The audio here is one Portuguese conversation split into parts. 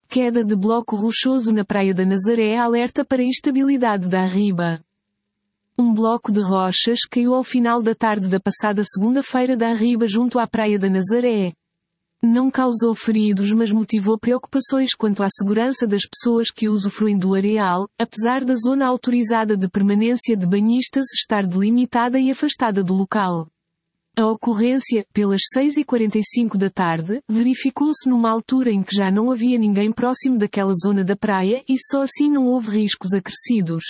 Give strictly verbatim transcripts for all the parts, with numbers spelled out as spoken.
Queda de bloco rochoso na Praia da Nazaré alerta para instabilidade da Arriba. Um bloco de rochas caiu ao final da tarde da passada segunda-feira da Arriba junto à Praia da Nazaré. Não causou feridos, mas motivou preocupações quanto à segurança das pessoas que usufruem do areal, apesar da zona autorizada de permanência de banhistas estar delimitada e afastada do local. A ocorrência, pelas seis e quarenta e cinco da tarde, verificou-se numa altura em que já não havia ninguém próximo daquela zona da praia e só assim não houve riscos acrescidos.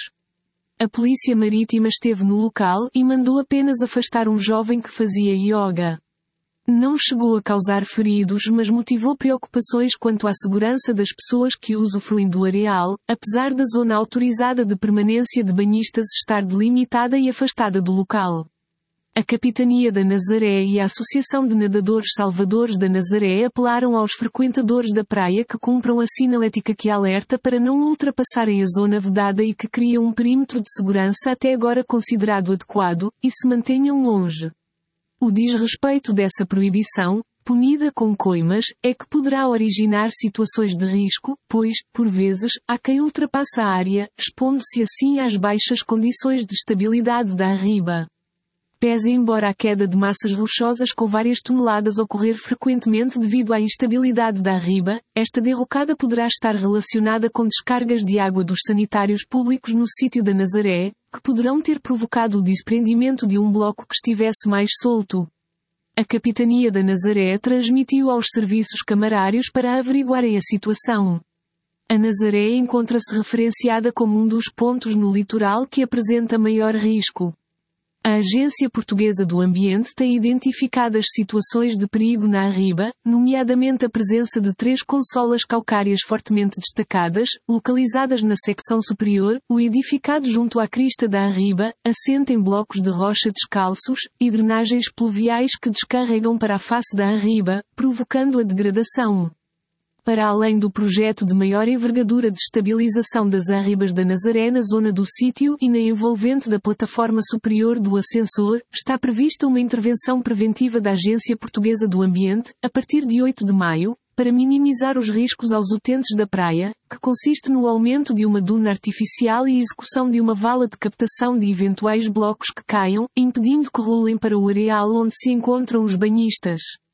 A polícia marítima esteve no local e mandou apenas afastar um jovem que fazia yoga. Não chegou a causar feridos, mas motivou preocupações quanto à segurança das pessoas que usufruem do areal, apesar da zona autorizada de permanência de banhistas estar delimitada e afastada do local. A Capitania da Nazaré e a Associação de Nadadores Salvadores da Nazaré apelaram aos frequentadores da praia que cumpram a sinalética que alerta para não ultrapassarem a zona vedada e que cria um perímetro de segurança até agora considerado adequado, e se mantenham longe. O desrespeito dessa proibição, punida com coimas, é que poderá originar situações de risco, pois, por vezes, há quem ultrapassa a área, expondo-se assim às baixas condições de estabilidade da Arriba. Pese embora a queda de massas rochosas com várias toneladas ocorrer frequentemente devido à instabilidade da Arriba, esta derrocada poderá estar relacionada com descargas de água dos sanitários públicos no sítio da Nazaré, que poderão ter provocado o desprendimento de um bloco que estivesse mais solto. A Capitania da Nazaré transmitiu aos serviços camarários para averiguarem a situação. A Nazaré encontra-se referenciada como um dos pontos no litoral que apresenta maior risco. A Agência Portuguesa do Ambiente tem identificado as situações de perigo na Arriba, nomeadamente a presença de três consolas calcárias fortemente destacadas, localizadas na secção superior, o edificado junto à crista da Arriba, assenta em blocos de rocha descalços, e drenagens pluviais que descarregam para a face da Arriba, provocando a degradação. Para além do projeto de maior envergadura de estabilização das Arribas da Nazaré na zona do sítio e na envolvente da plataforma superior do ascensor, está prevista uma intervenção preventiva da Agência Portuguesa do Ambiente, a partir de oito de maio, para minimizar os riscos aos utentes da praia, que consiste no aumento de uma duna artificial e execução de uma vala de captação de eventuais blocos que caiam, impedindo que rolem para o areal onde se encontram os banhistas.